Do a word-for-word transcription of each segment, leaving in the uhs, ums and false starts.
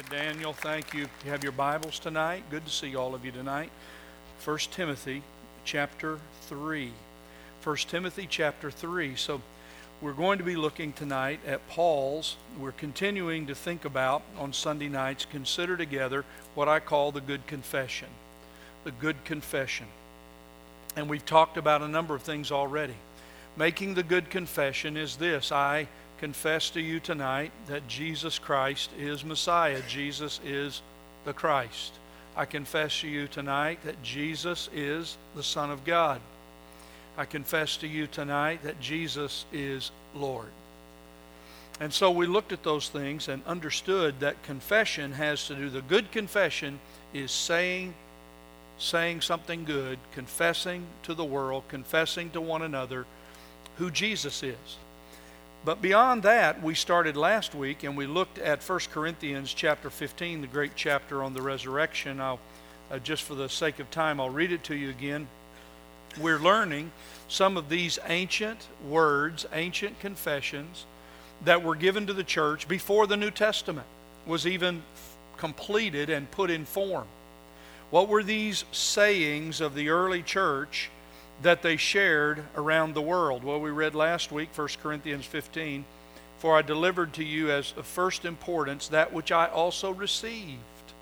Daniel, thank you. You have your Bibles tonight. Good to see all of you tonight. First Timothy chapter three. First Timothy chapter three. So we're going to be looking tonight at Paul's. We're continuing to think about on Sunday nights, consider together what I call the good confession. The good confession. And we've talked about a number of things already. Making the good confession is this: I confess to you tonight that Jesus Christ is Messiah. Jesus is the Christ. I confess to you tonight that Jesus is the Son of God. I confess to you tonight that Jesus is Lord. And so we looked at those things and understood that confession has to do, the good confession is saying, saying something good, confessing to the world, confessing to one another who Jesus is. But beyond that, we started last week and we looked at First Corinthians chapter fifteen, the great chapter on the resurrection. I'll, uh, just for the sake of time, I'll read it to you again. We're learning some of these ancient words, ancient confessions that were given to the church before the New Testament was even completed and put in form. What were these sayings of the early church that they shared around the world? Well, we read last week, First Corinthians fifteen, "For I delivered to you as of first importance that which I also received,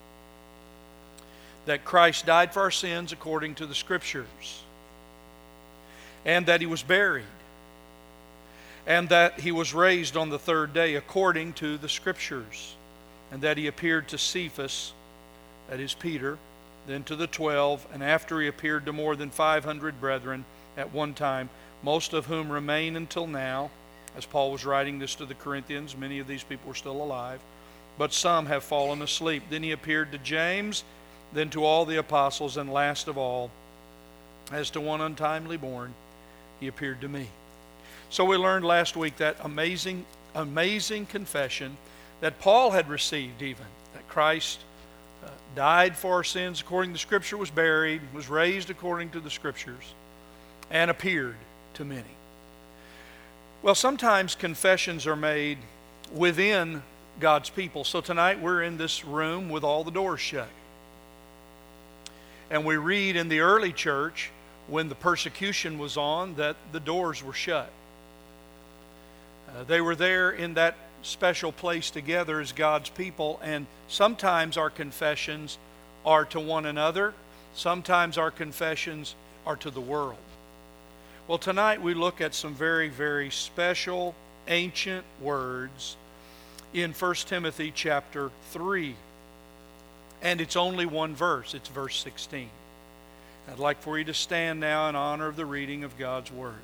that Christ died for our sins according to the Scriptures, and that He was buried, and that He was raised on the third day according to the Scriptures, and that He appeared to Cephas," that is Peter, "then to the twelve, and after He appeared to more than five hundred brethren at one time, most of whom remain until now." As Paul was writing this to the Corinthians, many of these people were still alive, "but some have fallen asleep. Then He appeared to James, then to all the apostles, and last of all, as to one untimely born, He appeared to me." So we learned last week that amazing, amazing confession that Paul had received even, that Christ Uh, died for our sins according to the Scripture, was buried, was raised according to the Scriptures, and appeared to many. Well, sometimes confessions are made within God's people. So tonight we're in this room with all the doors shut. And we read in the early church, when the persecution was on, that the doors were shut. Uh, they were there in that special place together as God's people, and sometimes our confessions are to one another, sometimes our confessions are to the world. Well, tonight we look at some very, very special ancient words in First Timothy chapter three, and it's only one verse. It's verse sixteen. I'd like for you to stand now in honor of the reading of God's Word.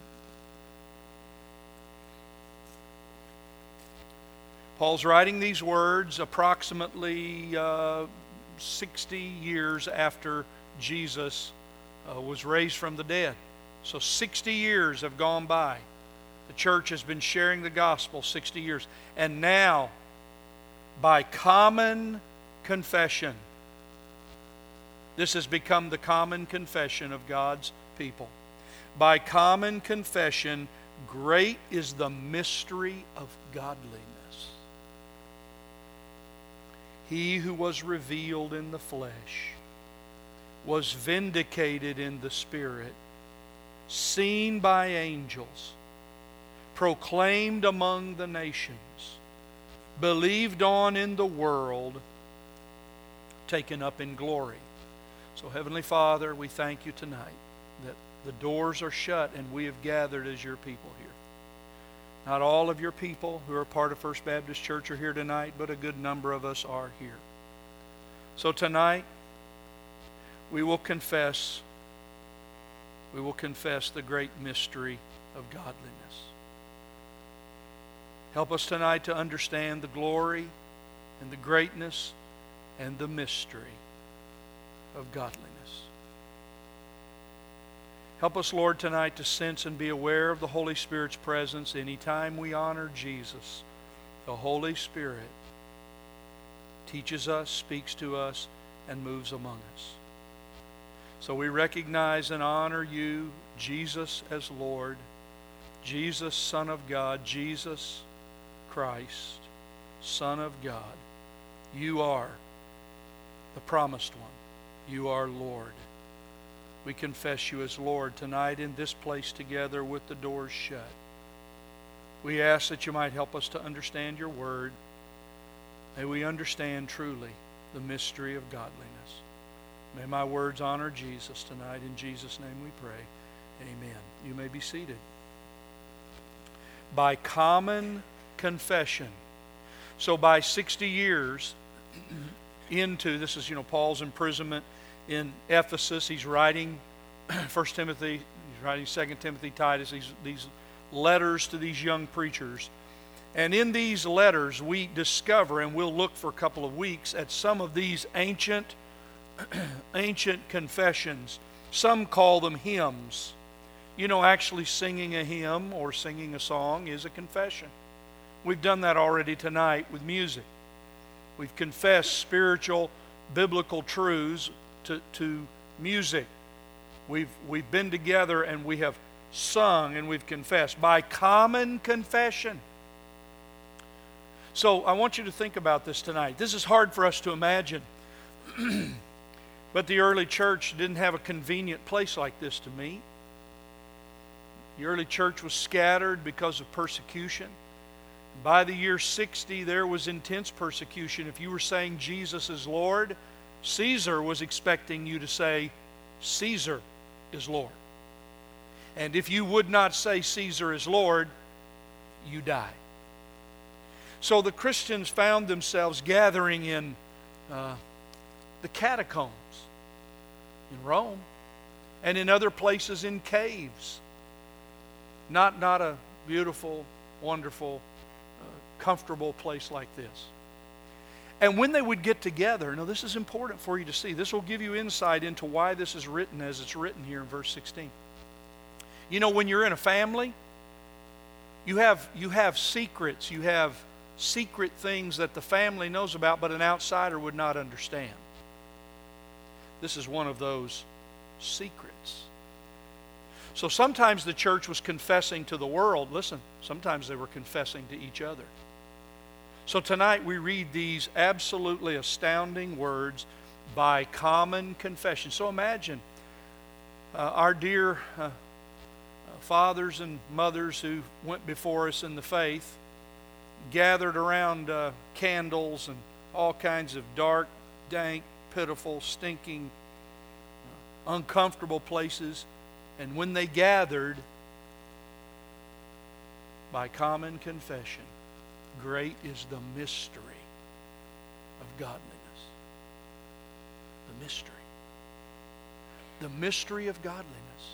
Paul's writing these words approximately uh, sixty years after Jesus uh, was raised from the dead. So sixty years have gone by. The church has been sharing the gospel sixty years. And now, by common confession, this has become the common confession of God's people. By common confession, great is the mystery of godliness. He who was revealed in the flesh was vindicated in the Spirit, seen by angels, proclaimed among the nations, believed on in the world, taken up in glory. So, Heavenly Father, we thank you tonight that the doors are shut and we have gathered as your people here. Not all of your people who are part of First Baptist Church are here tonight, but a good number of us are here. So tonight, we will confess, we will confess the great mystery of godliness. Help us tonight to understand the glory and the greatness and the mystery of godliness. Help us, Lord, tonight to sense and be aware of the Holy Spirit's presence. Anytime we honor Jesus, the Holy Spirit teaches us, speaks to us, and moves among us. So we recognize and honor you, Jesus, as Lord, Jesus, Son of God, Jesus Christ, Son of God, You are the promised one. You are Lord. We confess you as Lord tonight in this place together with the doors shut. We ask that you might help us to understand your word. May we understand truly the mystery of godliness. May my words honor Jesus tonight. In Jesus' name we pray. Amen. You may be seated. By common confession. So by sixty years into, this is, you know, Paul's imprisonment in Ephesus. He's writing First Timothy, he's writing Second Timothy, Titus, these, these letters to these young preachers. And in these letters we discover, and we'll look for a couple of weeks at some of these ancient, ancient confessions. Some call them hymns. You know, actually singing a hymn or singing a song is a confession. We've done that already tonight with music. We've confessed spiritual, biblical truths to, to music. We've, we've been together and we have sung and we've confessed by common confession. So I want you to think about this tonight. This is hard for us to imagine. But the early church didn't have a convenient place like this to meet. The early church was scattered because of persecution. By the year sixty, there was intense persecution. If you were saying Jesus is Lord, Caesar was expecting you to say, Caesar is Lord. And if you would not say Caesar is Lord, you die. So the Christians found themselves gathering in uh, the catacombs in Rome and in other places in caves. Not, not a beautiful, wonderful, uh, comfortable place like this. And when they would get together, now this is important for you to see. This will give you insight into why this is written as it's written here in verse sixteen. You know, when you're in a family, you have, you have secrets. You have secret things that the family knows about, but an outsider would not understand. This is one of those secrets. So sometimes the church was confessing to the world. Listen, sometimes they were confessing to each other. So tonight we read these absolutely astounding words by common confession. So imagine uh, our dear uh, fathers and mothers who went before us in the faith gathered around uh, candles and all kinds of dark, dank, pitiful, stinking, uh, uncomfortable places. And when they gathered, by common confession, great is the mystery of godliness. The mystery. The mystery of godliness.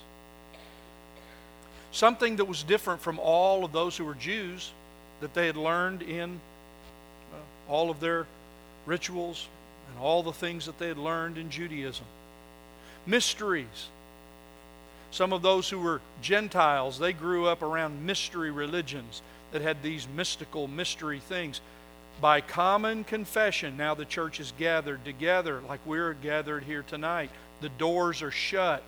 Something that was different from all of those who were Jews that they had learned in uh, all of their rituals and all the things that they had learned in Judaism. Mysteries. Some of those who were Gentiles, they grew up around mystery religions that had these mystical mystery things. By common confession, now the church is gathered together like we're gathered here tonight. The doors are shut.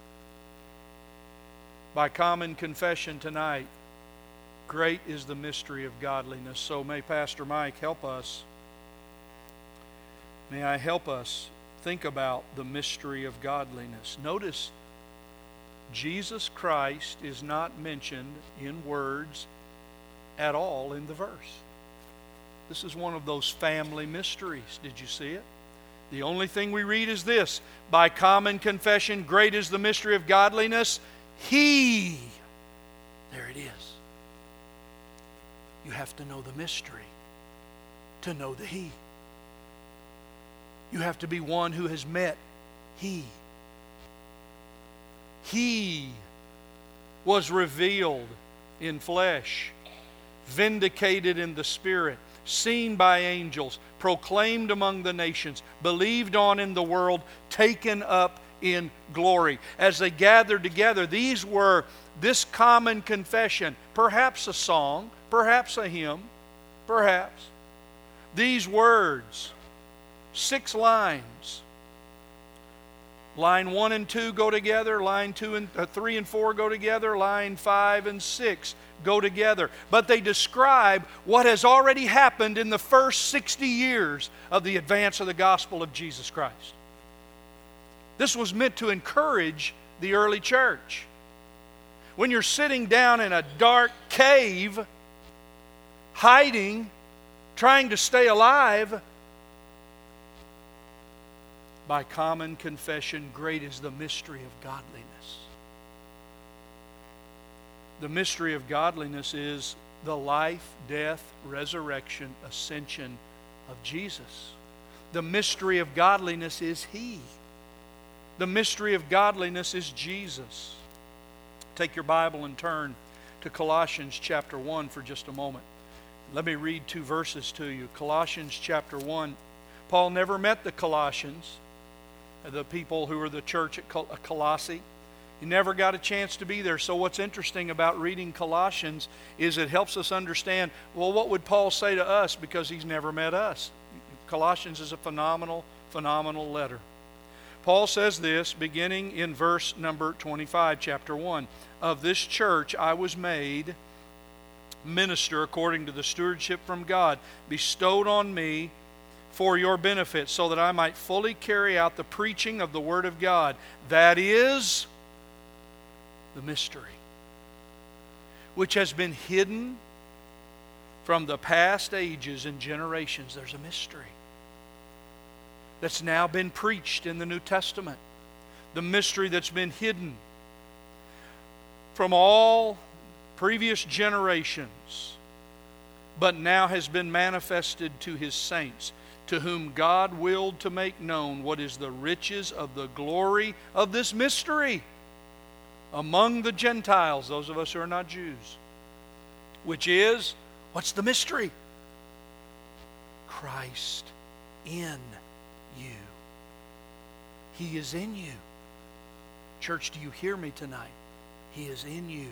By common confession tonight, great is the mystery of godliness. So may Pastor Mike help us. May I help us think about the mystery of godliness. Notice, Jesus Christ is not mentioned in words at all in the verse. This is one of those family mysteries. Did you see it? The only thing we read is this: by common confession, great is the mystery of godliness. He, there it is. You have to know the mystery to know the He. You have to be one who has met He. He was revealed in flesh, vindicated in the Spirit, seen by angels, proclaimed among the nations, believed on in the world, taken up in glory. As they gathered together, these were this common confession, perhaps a song, perhaps a hymn, perhaps. These words, six lines, Line one and two go together. Line two and uh, three and four go together. Line five and six go together. But they describe what has already happened in the first sixty years of the advance of the gospel of Jesus Christ. This was meant to encourage the early church. When you're sitting down in a dark cave, hiding, trying to stay alive, by common confession, great is the mystery of godliness. The mystery of godliness is the life, death, resurrection, ascension of Jesus. The mystery of godliness is He. The mystery of godliness is Jesus. Take your Bible and turn to Colossians chapter one for just a moment. Let me read two verses to you. Colossians chapter one. Paul never met the Colossians, the people who were the church at Col- Colossae. He never got a chance to be there. So what's interesting about reading Colossians is it helps us understand, well, what would Paul say to us because he's never met us? Colossians is a phenomenal, phenomenal letter. Paul says this, beginning in verse number twenty-five, chapter one. Of this church I was made minister according to the stewardship from God, bestowed on me for your benefit, so that I might fully carry out the preaching of the Word of God. That is the mystery, which has been hidden from the past ages and generations. There's a mystery that's now been preached in the New Testament. The mystery that's been hidden from all previous generations, but now has been manifested to His saints, to whom God willed to make known what is the riches of the glory of this mystery among the Gentiles, those of us who are not Jews, which is, what's the mystery? Christ in you. He is in you. Church, do you hear me tonight? He is in you.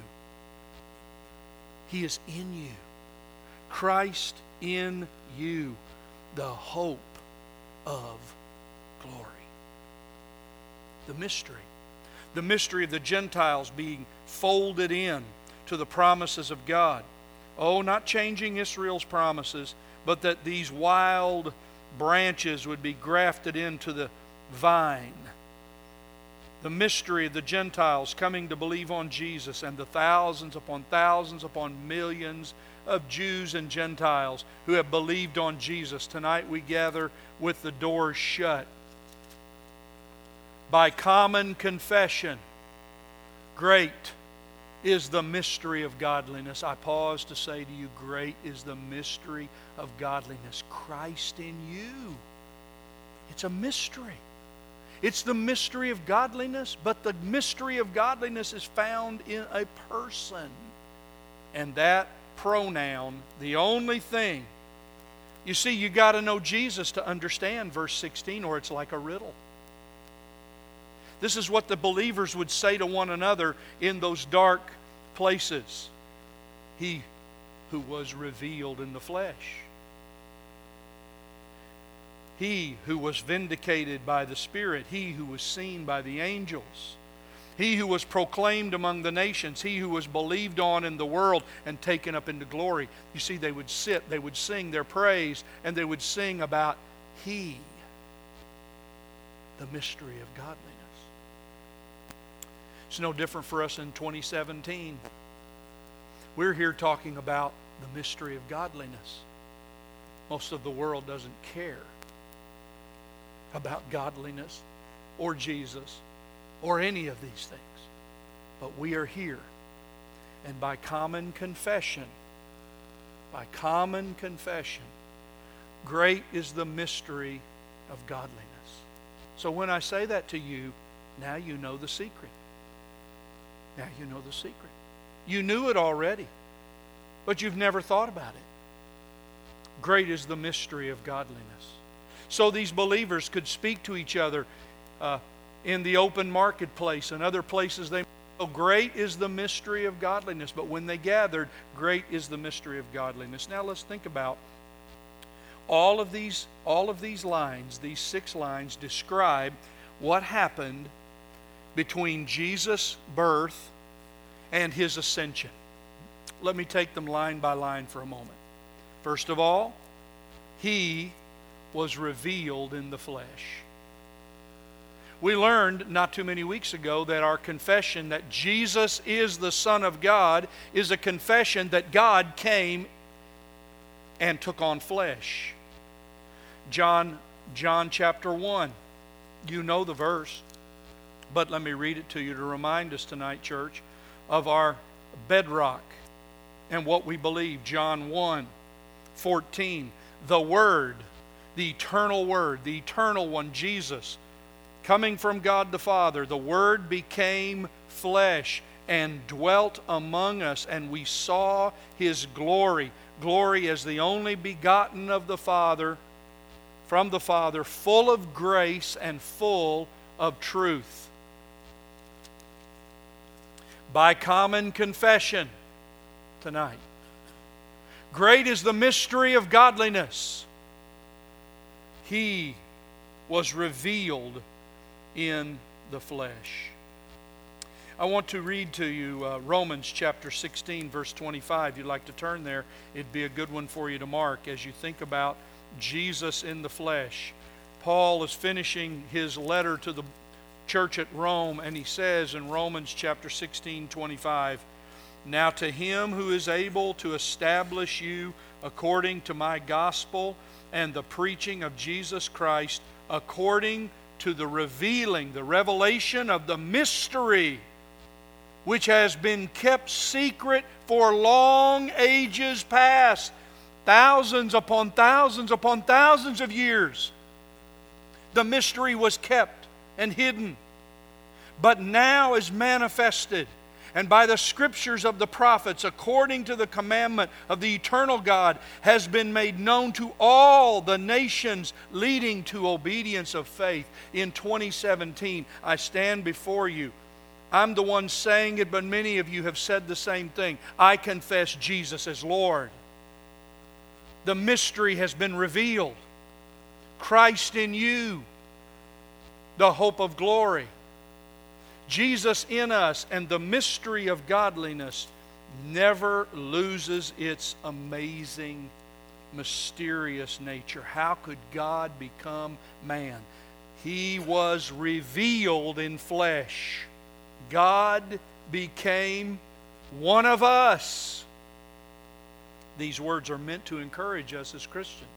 He is in you. Christ in you, the hope of glory. The mystery. The mystery of the Gentiles being folded in to the promises of God. Oh, not changing Israel's promises, but that these wild branches would be grafted into the vine. The mystery of the Gentiles coming to believe on Jesus, and the thousands upon thousands upon millions of Jews and Gentiles who have believed on Jesus. Tonight we gather with the doors shut. By common confession, great is the mystery of godliness. I pause to say to you, great is the mystery of godliness. Christ in you. It's a mystery. It's the mystery of godliness, but the mystery of godliness is found in a person. And that pronoun, the only thing. You see, you got to know Jesus to understand verse sixteen, or it's like a riddle. This is what the believers would say to one another in those dark places. He who was revealed in the flesh. He who was vindicated by the Spirit. He who was seen by the angels. He who was proclaimed among the nations. He who was believed on in the world and taken up into glory. You see, they would sit, they would sing their praise, and they would sing about He, the mystery of godliness. It's no different for us in twenty seventeen. We're here talking about the mystery of godliness. Most of the world doesn't care about godliness or Jesus or any of these things. But we are here. And by common confession, by common confession, great is the mystery of godliness. So when I say that to you, now you know the secret. Now you know the secret. You knew it already, but you've never thought about it. Great is the mystery of godliness. So these believers could speak to each other uh, in the open marketplace and other places. They so great is the mystery of godliness. But when they gathered, great is the mystery of godliness. Now let's think about all of these, all of these lines. These six lines describe what happened between Jesus' birth and His ascension. Let me take them line by line for a moment. First of all, He was revealed in the flesh. We learned not too many weeks ago that our confession that Jesus is the Son of God is a confession that God came and took on flesh. John, John chapter one. You know the verse, but let me read it to you to remind us tonight, church, of our bedrock and what we believe. John one fourteen. The Word, the eternal Word, the eternal one, Jesus, coming from God the Father, the Word became flesh and dwelt among us, and we saw His glory. Glory as the only begotten of the Father, from the Father, full of grace and full of truth. By common confession tonight, great is the mystery of godliness. He was revealed in the flesh. I want to read to you uh, Romans chapter sixteen, verse twenty-five. If you'd like to turn there, it'd be a good one for you to mark as you think about Jesus in the flesh. Paul is finishing his letter to the church at Rome, and he says in Romans chapter sixteen, twenty-five, now to Him who is able to establish you according to my gospel and the preaching of Jesus Christ, according to the revealing, the revelation of the mystery which has been kept secret for long ages past, thousands upon thousands upon thousands of years. The mystery was kept and hidden, but now is manifested, and by the scriptures of the prophets, according to the commandment of the eternal God, has been made known to all the nations, leading to obedience of faith. In twenty seventeen, I stand before you. I'm the one saying it, but many of you have said the same thing. I confess Jesus as Lord. The mystery has been revealed. Christ in you, the hope of glory. Jesus in us, and the mystery of godliness never loses its amazing, mysterious nature. How could God become man? He was revealed in flesh. God became one of us. These words are meant to encourage us as Christians.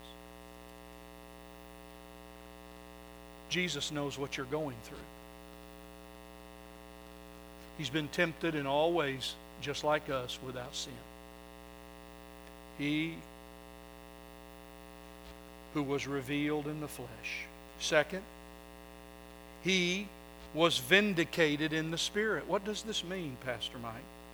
Jesus knows what you're going through. He's been tempted in all ways, just like us, without sin. He who was revealed in the flesh. Second, He was vindicated in the Spirit. What does this mean, Pastor Mike?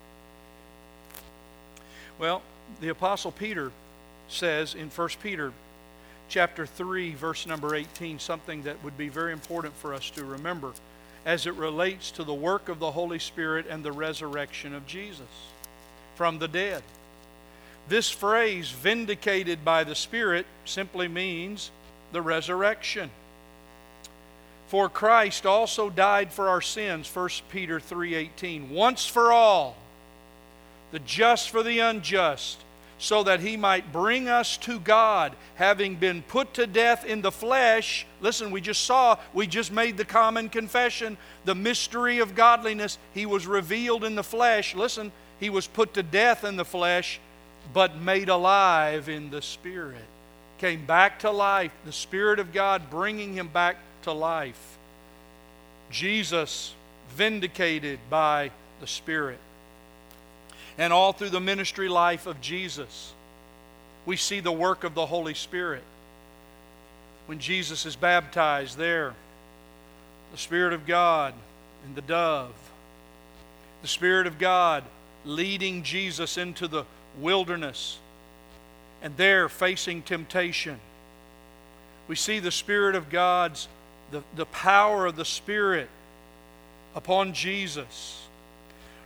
Well, the Apostle Peter says in First Peter chapter three, verse number eighteen, something that would be very important for us to remember as it relates to the work of the Holy Spirit and the resurrection of Jesus from the dead. This phrase, vindicated by the Spirit, simply means the resurrection. For Christ also died for our sins, First Peter three eighteen, once for all, the just for the unjust, so that He might bring us to God, having been put to death in the flesh. Listen, we just saw, we just made the common confession, the mystery of godliness. He was revealed in the flesh. Listen, He was put to death in the flesh, but made alive in the Spirit. Came back to life, the Spirit of God bringing Him back to life. Jesus vindicated by the Spirit. And all through the ministry life of Jesus, we see the work of the Holy Spirit. When Jesus is baptized there, the Spirit of God and the dove, the Spirit of God leading Jesus into the wilderness, and there facing temptation. We see the Spirit of God's, the, the power of the Spirit upon Jesus.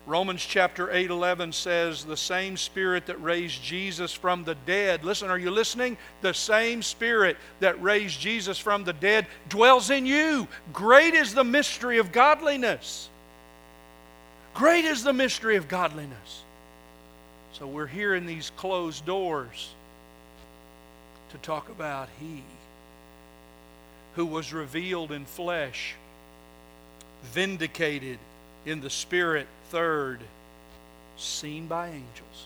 Romans chapter eight eleven says, the same Spirit that raised Jesus from the dead. Listen, are you listening? The same Spirit that raised Jesus from the dead dwells in you. Great is the mystery of godliness. Great is the mystery of godliness. So we're here in these closed doors to talk about He who was revealed in flesh, vindicated in the Spirit, third, seen by angels.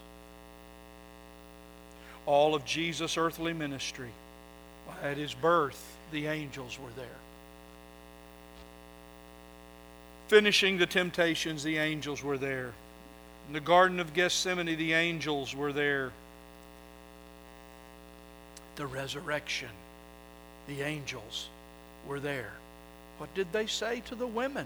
All of Jesus' earthly ministry, at His birth, the angels were there. Finishing the temptations, the angels were there. In the Garden of Gethsemane, the angels were there. The resurrection, the angels were there. What did they say to the women?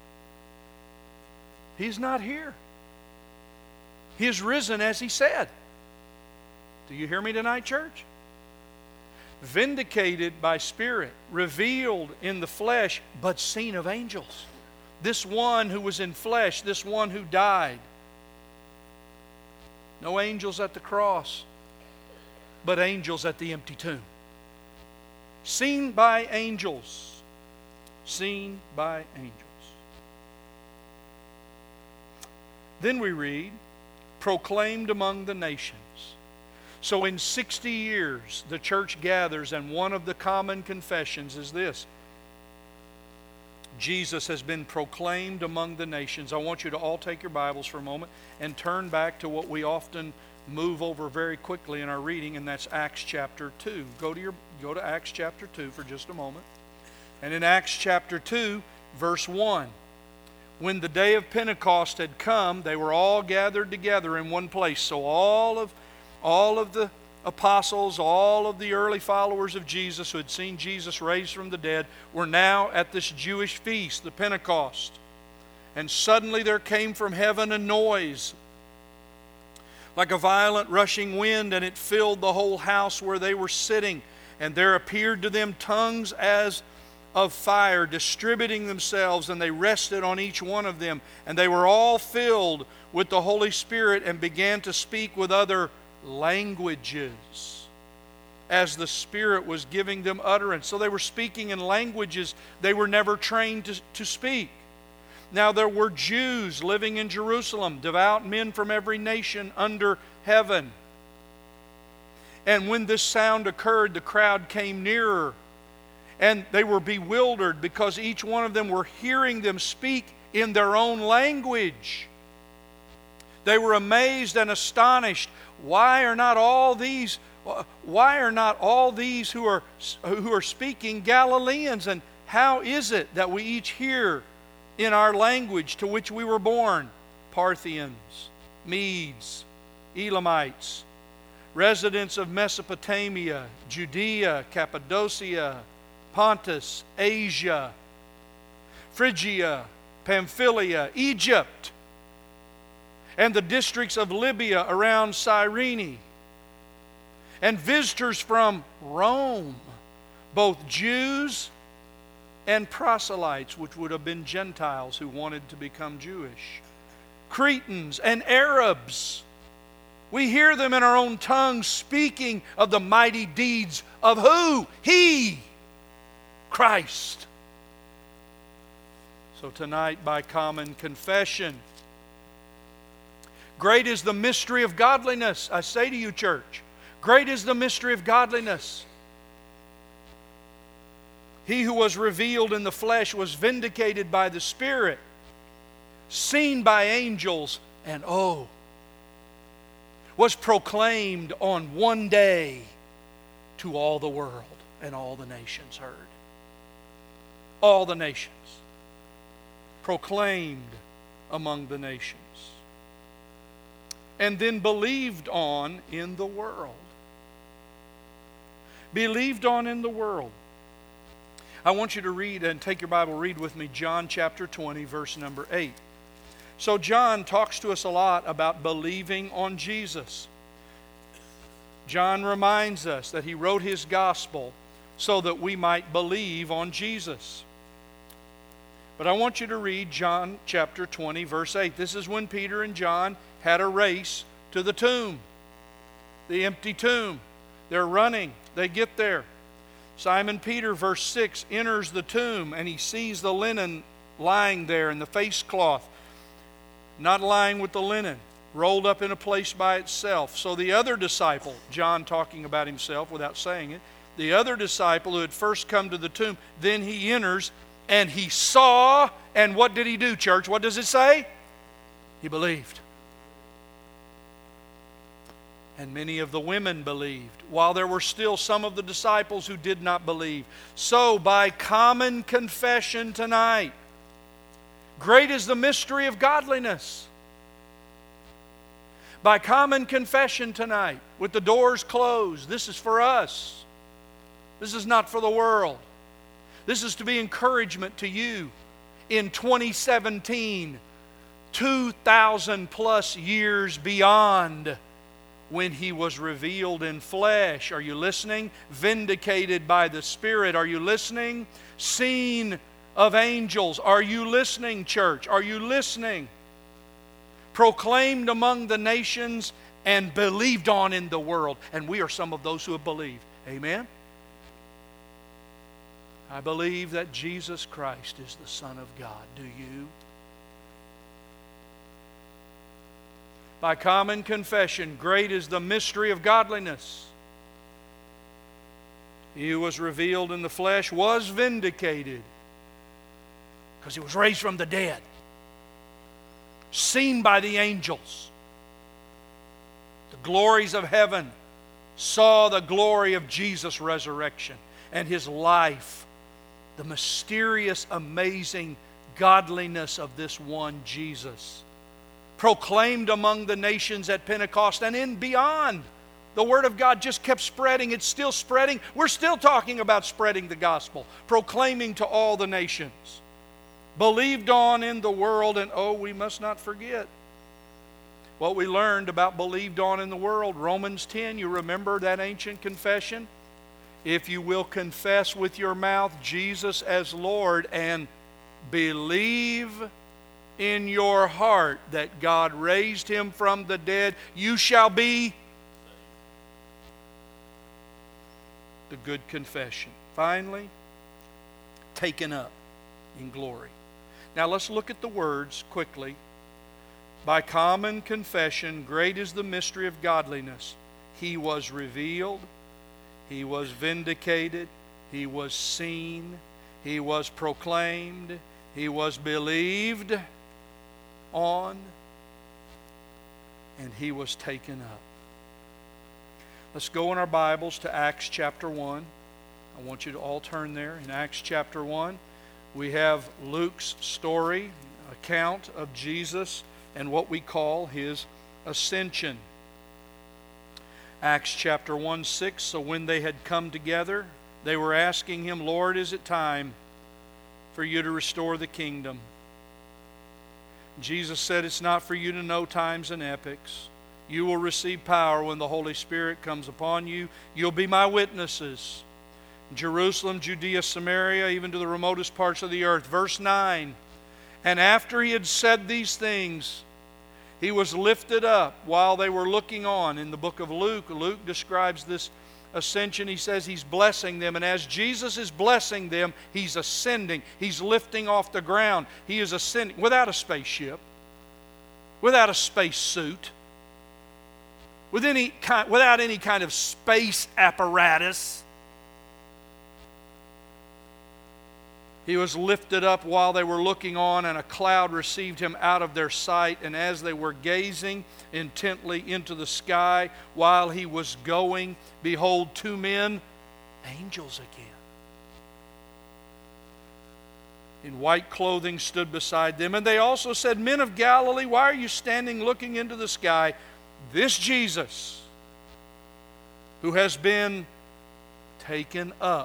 He's not here. He is risen as He said. Do you hear me tonight, church? Vindicated by Spirit, revealed in the flesh, but seen of angels. This one who was in flesh, this one who died. No angels at the cross, but angels at the empty tomb. Seen by angels. Seen by angels. Then we read, proclaimed among the nations. So in sixty years, the church gathers, and one of the common confessions is this: Jesus has been proclaimed among the nations. I want you to all take your Bibles for a moment and turn back to what we often move over very quickly in our reading, and that's Acts chapter two. Go to your go to Acts chapter two for just a moment. And in Acts chapter two, verse one, when the day of Pentecost had come, they were all gathered together in one place. So all of all of the apostles, all of the early followers of Jesus who had seen Jesus raised from the dead were now at this Jewish feast, the Pentecost. And suddenly there came from heaven a noise like a violent rushing wind, and it filled the whole house where they were sitting. And there appeared to them tongues as of fire, distributing themselves, and they rested on each one of them. And they were all filled with the Holy Spirit and began to speak with other languages as the Spirit was giving them utterance. So they were speaking in languages they were never trained to, to speak. Now there were Jews living in Jerusalem, devout men from every nation under heaven. And when this sound occurred, the crowd came nearer, and they were bewildered because each one of them were hearing them speak in their own language. They were amazed and astonished. Why are not all these why are not all these who are who are speaking Galileans? And how is it that we each hear in our language to which we were born? Parthians, Medes, Elamites, residents of Mesopotamia, Judea, Cappadocia, Pontus, Asia, Phrygia, Pamphylia, Egypt, and the districts of Libya around Cyrene, and visitors from Rome, both Jews and proselytes, which would have been Gentiles who wanted to become Jewish, Cretans and Arabs. We hear them in our own tongues speaking of the mighty deeds of who? He, Christ. So tonight, by common confession, great is the mystery of godliness. I say to you, church, great is the mystery of godliness. He who was revealed in the flesh was vindicated by the Spirit, seen by angels, and oh, was proclaimed on one day to all the world, and all the nations heard. All the nations. Proclaimed among the nations. And then believed on in the world. Believed on in the world. I want you to read and take your Bible, read with me John chapter twenty, verse number eight. So John talks to us a lot about believing on Jesus. John reminds us that he wrote his gospel so that we might believe on Jesus. But I want you to read John chapter twenty, verse eight. This is when Peter and John had a race to the tomb, the empty tomb. They're running. They get there. Simon Peter, verse six, enters the tomb, and he sees the linen lying there and the face cloth not lying with the linen, rolled up in a place by itself. So the other disciple, John talking about himself without saying it, the other disciple who had first come to the tomb, then he enters and he saw, and what did he do, church? What does it say? He believed. And many of the women believed, while there were still some of the disciples who did not believe. So by common confession tonight, great is the mystery of godliness. By common confession tonight, with the doors closed, this is for us. This is not for the world. This is to be encouragement to you in twenty seventeen, two thousand plus years beyond when He was revealed in flesh. Are you listening? Vindicated by the Spirit. Are you listening? Seen of angels. Are you listening, church? Are you listening? Proclaimed among the nations and believed on in the world. And we are some of those who have believed. Amen? I believe that Jesus Christ is the Son of God. Do you? By common confession, great is the mystery of godliness. He who was revealed in the flesh was vindicated because He was raised from the dead, seen by the angels. The glories of heaven saw the glory of Jesus' resurrection and His life, the mysterious, amazing godliness of this one Jesus. Proclaimed among the nations at Pentecost and in beyond. The Word of God just kept spreading. It's still spreading. We're still talking about spreading the gospel, proclaiming to all the nations. Believed on in the world, and oh, we must not forget what we learned about believed on in the world. Romans ten, you remember that ancient confession? If you will confess with your mouth Jesus as Lord and believe in your heart that God raised Him from the dead, you shall be the good confession. Finally, taken up in glory. Now let's look at the words quickly. By common confession, great is the mystery of godliness. He was revealed. He was vindicated. He was seen. He was proclaimed. He was believed on. And He was taken up. Let's go in our Bibles to Acts chapter one. I want you to all turn there. In Acts chapter one, we have Luke's story, account of Jesus and what we call His ascension. Acts chapter one, six, so when they had come together, they were asking Him, Lord, is it time for You to restore the kingdom? Jesus said, it's not for you to know times and epochs. You will receive power when the Holy Spirit comes upon you. You'll be my witnesses. Jerusalem, Judea, Samaria, even to the remotest parts of the earth. Verse nine, and after He had said these things, He was lifted up while they were looking on. In the book of Luke, Luke describes this ascension. He says He's blessing them, and as Jesus is blessing them, He's ascending. He's lifting off the ground. He is ascending without a spaceship, without a space suit, with any kind, without any kind of space apparatus. He was lifted up while they were looking on, and a cloud received Him out of their sight. And as they were gazing intently into the sky while He was going, behold, two men, angels again, in white clothing stood beside them. And they also said, Men of Galilee, why are you standing looking into the sky? This Jesus, who has been taken up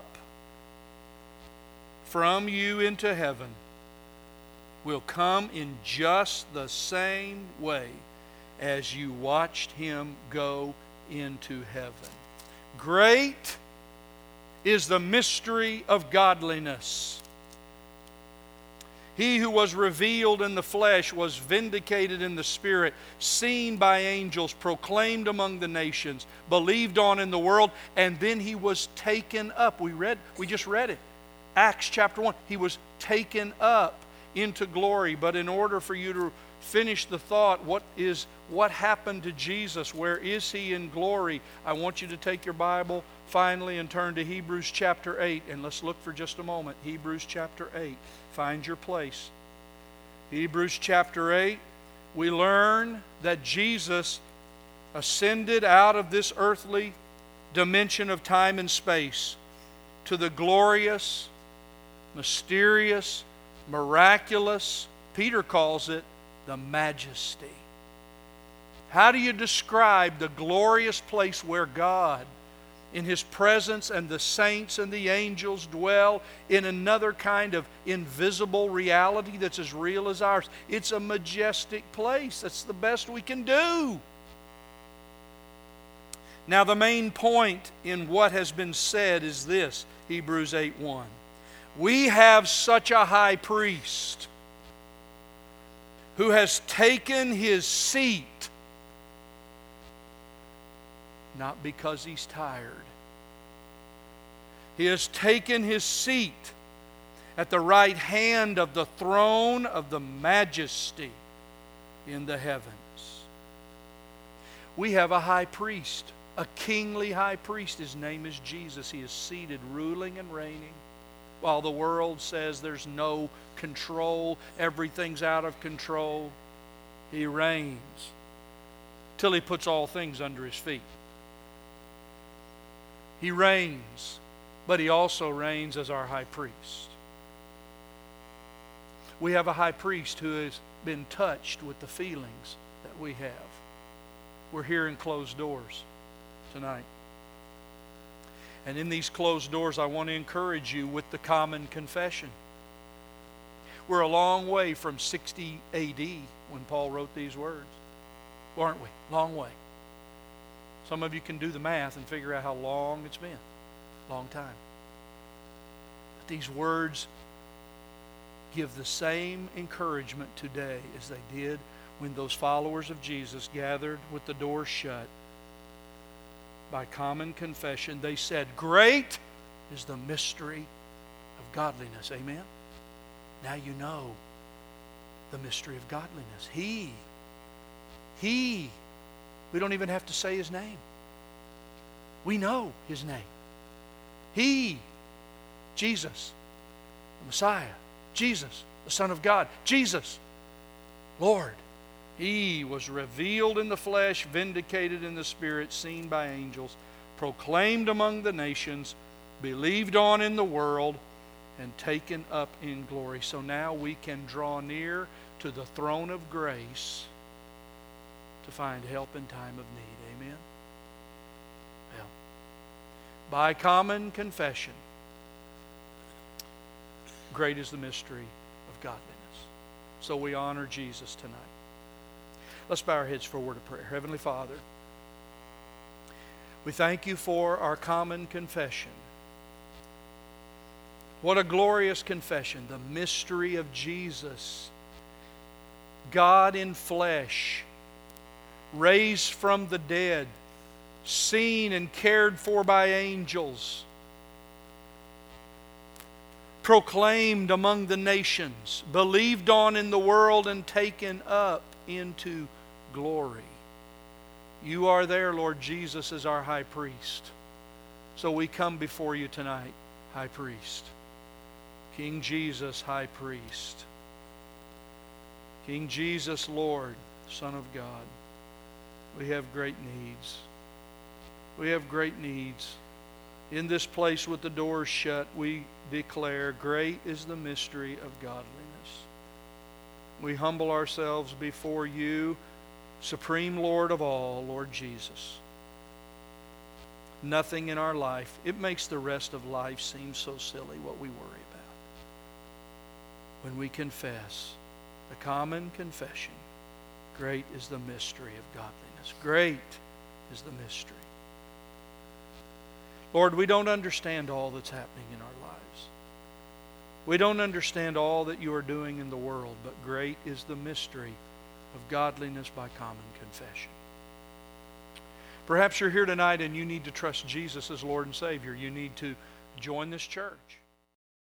from you into heaven, will come in just the same way as you watched Him go into heaven. Great is the mystery of godliness. He who was revealed in the flesh was vindicated in the Spirit, seen by angels, proclaimed among the nations, believed on in the world, and then He was taken up. We read, we just read it. Acts chapter one. He was taken up into glory. But in order for you to finish the thought, what is what happened to Jesus? Where is He in glory? I want you to take your Bible finally and turn to Hebrews chapter eight. And let's look for just a moment. Hebrews chapter eight. Find your place. Hebrews chapter eight. We learn that Jesus ascended out of this earthly dimension of time and space to the glorious, mysterious, miraculous, Peter calls it, the majesty. How do you describe the glorious place where God, in His presence, and the saints and the angels dwell in another kind of invisible reality that's as real as ours? It's a majestic place. That's the best we can do. Now, the main point in what has been said is this, Hebrews eight one. We have such a high priest who has taken His seat, not because He's tired. He has taken His seat at the right hand of the throne of the majesty in the heavens. We have a high priest, a kingly high priest. His name is Jesus. He is seated, ruling and reigning. While the world says there's no control, everything's out of control, He reigns till He puts all things under His feet. He reigns, but He also reigns as our high priest. We have a high priest who has been touched with the feelings that we have. We're here in closed doors tonight. And in these closed doors, I want to encourage you with the common confession. We're a long way from sixty A D when Paul wrote these words, aren't we? Long way. Some of you can do the math and figure out how long it's been. Long time. But these words give the same encouragement today as they did when those followers of Jesus gathered with the doors shut. By common confession, they said, "Great is the mystery of godliness." Amen? Now you know the mystery of godliness. He, He, we don't even have to say His name. We know His name. He, Jesus, the Messiah, Jesus, the Son of God, Jesus, Lord. He was revealed in the flesh, vindicated in the Spirit, seen by angels, proclaimed among the nations, believed on in the world, and taken up in glory. So now we can draw near to the throne of grace to find help in time of need. Amen? Well, by common confession, great is the mystery of godliness. So we honor Jesus tonight. Let's bow our heads for a word of prayer. Heavenly Father, we thank You for our common confession. What a glorious confession, the mystery of Jesus, God in flesh, raised from the dead, seen and cared for by angels, proclaimed among the nations, believed on in the world, and taken up into glory. You are there, Lord Jesus, as our high priest. So we come before You tonight, high priest. King Jesus, high priest. King Jesus, Lord, Son of God. We have great needs. We have great needs. In this place with the doors shut, we declare, great is the mystery of godliness. We humble ourselves before You, Supreme Lord of all, Lord Jesus. Nothing in our life, it makes the rest of life seem so silly what we worry about. When we confess, the common confession, great is the mystery of godliness. Great is the mystery. Lord, we don't understand all that's happening in our lives. We don't understand all that you are doing in the world, but great is the mystery of godliness by common confession. Perhaps you're here tonight and you need to trust Jesus as Lord and Savior. You need to join this church.